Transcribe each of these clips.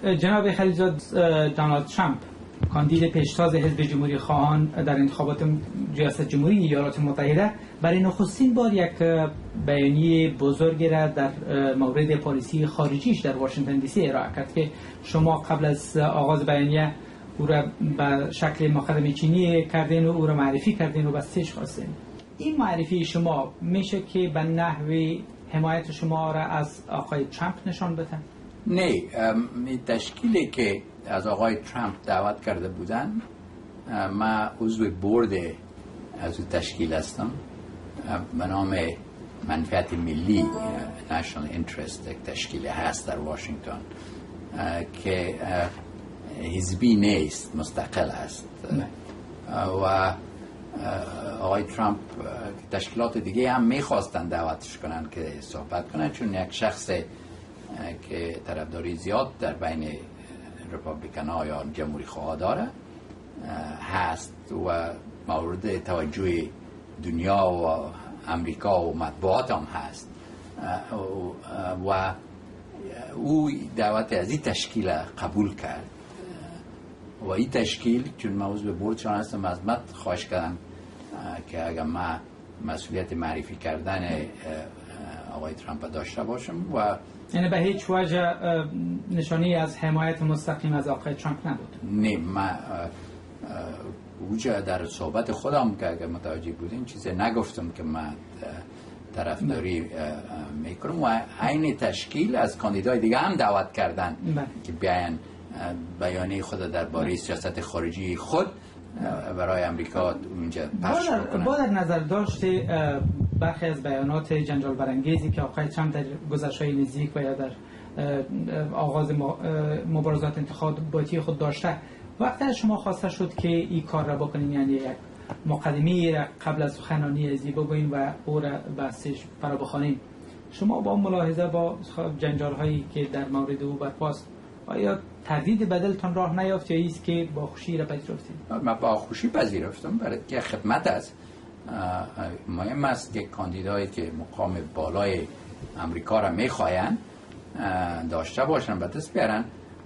جناب خلیلزاد، دونالد ترامپ کاندید پیشتاز حزب جمهوری خواهان در انتخابات ریاست جمهوری ایالات متحده برای نخستین بار یک بیانیه بزرگی را در مورد پالیسی خارجیش در واشنگتن دی سی ارائه کرد که شما قبل از آغاز بیانیه او را به شکل مقدمه چینی کردین و او را معرفی کردین و بستش خواستین. این معرفی شما میشه که به نحوی حمایت شما را از آقای ترامپ نشان بده؟ نه، تشکیلی که از آقای ترامپ دعوت کرده بودن، من عضو بورد از تشکیل هستم به نام منفعت ملی National Interest. یک تشکیل هست در واشنگتن که حزبی نیست، مستقل است و آقای ترامپ تشکیلات دیگه هم میخواستن دعوتش کنن که صحبت کنن، چون یک شخص که طرفداری زیاد در بین رپابلیکن ها یا جمهوری خواه داره هست و مورد توجه دنیا و امریکا و مطبوعات هم هست و او دعوت از این تشکیل قبول کرد و این تشکیل، چون من عضو بوردشان هستم، از من خواهش کردم که اگر من مسئولیت معرفی کردن آقای ترامپ داشته باشم و یعنی به هیچ وجه نشانی از حمایت مستقیم از آقای ترامپ نبود؟ نه، من اوجه در صحبت خودم که اگر متوجه بودین چیزی نگفتم که من طرفداری میکنم و عین تشکیل از کاندیدای دیگه هم دعوت کردن که بیان بیانیه خود درباره سیاست خارجی خود برای امریکا اونجا پخش کنند. با در نظر داشته برخی از بیانات جنجال برانگیزی که آقای ترامپ در گذشته‌های نزدیک و یا در آغاز مبارزات انتخاباتی خود داشته، وقتی از شما خواسته شد که این کار را بکنین، یعنی یک مقدمه را قبل از سخنرانی ازی بگوین و او را بحثش فرا بخوانین، شما با ملاحظه با جنجال هایی که در مورد او برپاست، آیا تردید بدلتان راه نیافت یا ایست که با خوشی را پذیرفتید؟ من با خوشی پذیرفتم، برای که خدمت است. مهم است که کاندیدایی که مقام بالای امریکا را میخواین داشته باشن، به دست بیارن،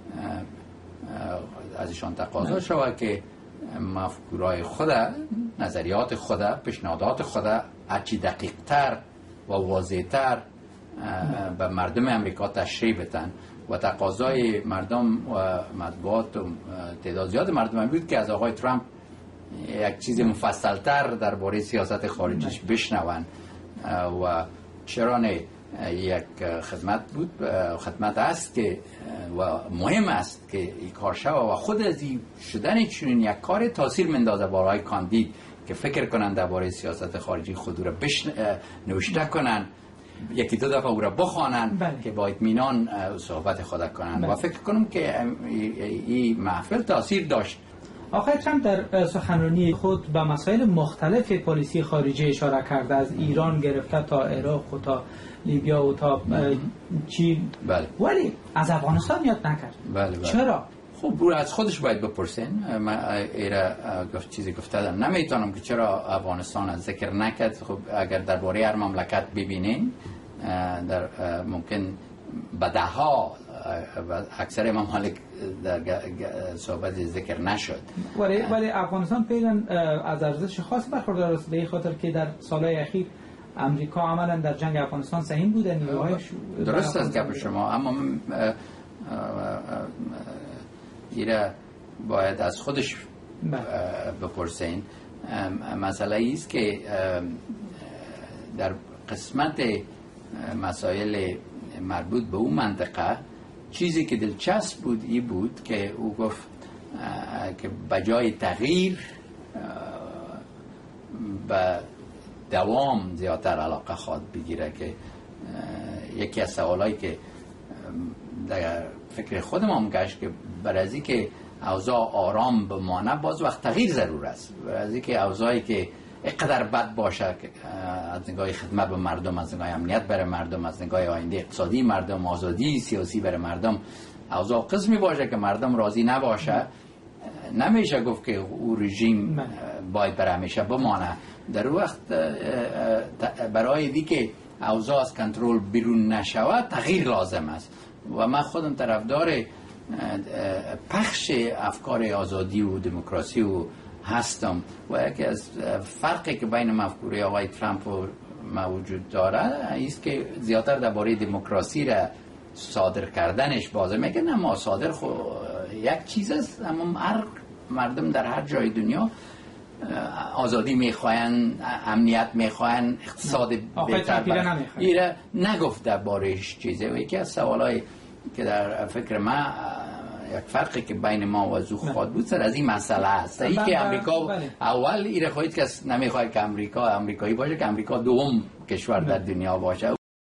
ازشان تقاضا شود که مفکورای خود، نظریات خود، پیشنهادات خود هرچی دقیق تر و واضح تر به مردم امریکا تشریح بدن و تقاضای مردم و مطبوعات و تعداد زیاد مردم بود که از آقای ترامپ یک چیز مفصل تر درباره سیاست خارجیش بشنون و چرا نه، یک خدمت بود، خدمت است که و مهم است که این کار شود و خود از این شدن چنین یک کار تاثیر مندازه برای کاندید که فکر کنند درباره سیاست خارجی خود را نوشته کنند، یکی دو دفعه او را بخوانند که با اطمینان صحبت خود کنند و فکر کنم که این محفل تاثیر داشت. آقای ترامپ در سخنرانی خود به مسائل مختلف پالیسی خارجی اشاره کرده، از ایران گرفته تا عراق و تا لیبیا و تا چین، ولی از افغانستان یاد نکرد. چرا؟ خب برو از خودش باید بپرسین. من ایره چیزی گفتم نمیتونم که چرا افغانستان از ذکر نکرد. خب اگر درباره هر مملکت ببینین در ممکن بدها اکثر ممالک در صحبت ذکر نشد، ولی افغانستان فعلا از ارزش خاصی برخوردار است، به این خاطر که در سالهای اخیر امریکا عملا در جنگ افغانستان سهیم بوده. نیروهایش درست است گپ شما، اما ایره باید از خودش بپرسین. مسئله است که در قسمت مسائل مربوط به اون منطقه چیزی که دلچسب بود این بود که او گفت که بجای تغییر به دوام زیادتر علاقه خواد بگیره، که یکی از سوالایی که در فکر خودم هم گشت که برای که اوضاع آرام بمانه باز وقت تغییر ضرور است، برای که اوضاعی که اقدر بد باشه از نگاه خدمت به مردم، از نگاه امنیت برای مردم، از نگاه آینده اقتصادی مردم، آزادی سیاسی برای مردم، اوضاع قسمی باشه که مردم راضی نباشه، نمیشه گفت که او رژیم باید برای همیشه بمانه. در وقت برای دیگه اوضاع از کنترل بیرون نشود تغییر لازم است و من خودم طرفدار پخش افکار آزادی و دموکراسی و هستم و یکی از فرقی که بین مفکوره آقای ترامپ و ما وجود داره است که زیادتر درباره دموکراسی را صادر کردنش بازه میگه. نه ما صادر یک چیز است، اما هر مردم در هر جای دنیا آزادی میخواین، امنیت میخواین، اقتصاد بهتر. ایره نگفت دربارهش چیزه و یکی از سوالای که در فکر ما یک فرقی که بین ما و زو خواهد بود سر از این مسئله است. ای که امریکا اول ایره خواهید که نمیخواهد که امریکایی باشه، که امریکا دوم کشور در دنیا باشه.